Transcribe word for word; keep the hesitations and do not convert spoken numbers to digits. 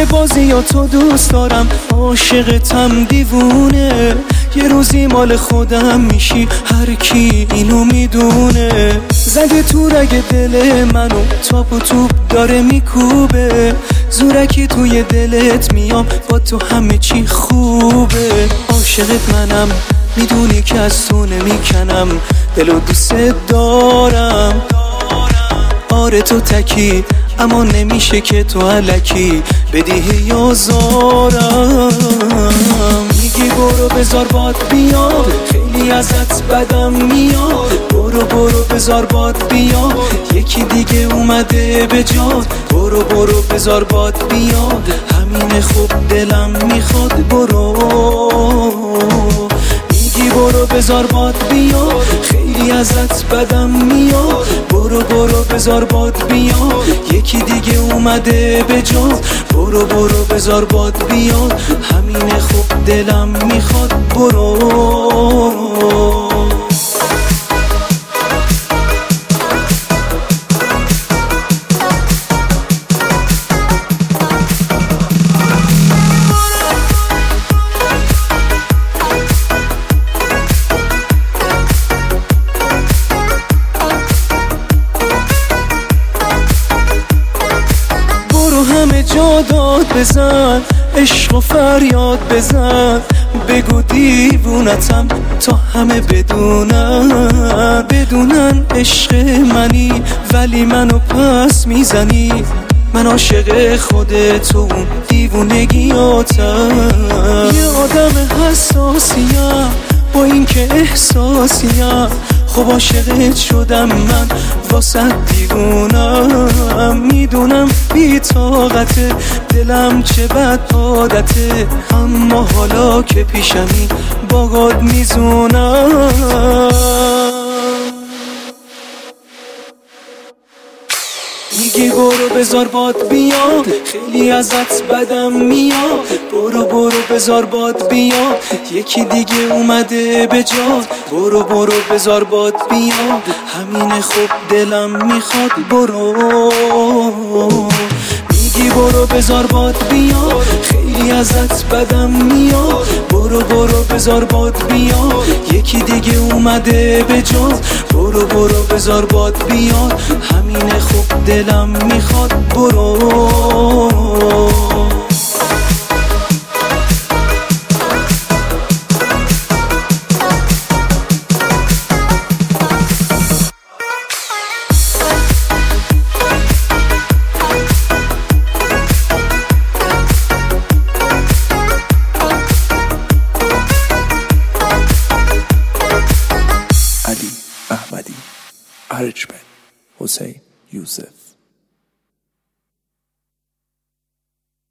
بازی یا تو دوست دارم، عاشقتم دیوونه، یه روزی مال خودم میشی هر کی اینو میدونه. زده تو رگ دل منو تاپ و توپ داره میکوبه، زورکی توی دلت میام با تو همه چی خوبه. عاشقت منم میدونی که از تو نمیکنم، دلو دوست دارم. آره تو تکی اما نمیشه که تو الکی بدیه یا زارم. میگی برو بذار باد بیاد، خیلی ازت بدم میاد. برو برو بذار باد بیاد، یکی دیگه اومده به جاد. برو برو بذار باد بیاد، همین خوب دلم میخواد. برو میگی برو بذار باد بیاد، خیلی ازت بدم میاد. برو برو بذار باد بیاد، یکی دیگه اومده به جاد. برو برو بذار باد بیاد، همین خوب دلم میخواد. برو همه جا داد بزن، عشق و فریاد بزن. بگو دیوونتم تا همه بدونن، بدونن عشق منی ولی منو پس میزنی. من عاشق خودتو دیوونگیاتم، یه آدم حساسیم با اینکه احساسیم. خب عاشقت شدم من واسه دیوونم، میدونم بی طاقته دلم چه بد عادته، اما حالا که پیشمی باهات میزونم. میگی برو بذار باد بیاد، خیلی ازت بدم میاد. برو برو بذار باد بیاد، یکی دیگه اومده به جاد. برو برو بذار باد بیاد، همین خوب دلم میخواد. برو میگی برو بذار باد بیاد، خیلی ازت بدم میاد. برو برو بذار باد بیاد، یکی دیگه اومده به جاد. برو برو بذار باد بیاد، همین خوب دلم میخواد. برو علی احمدی، ارجمند حسین یوسف.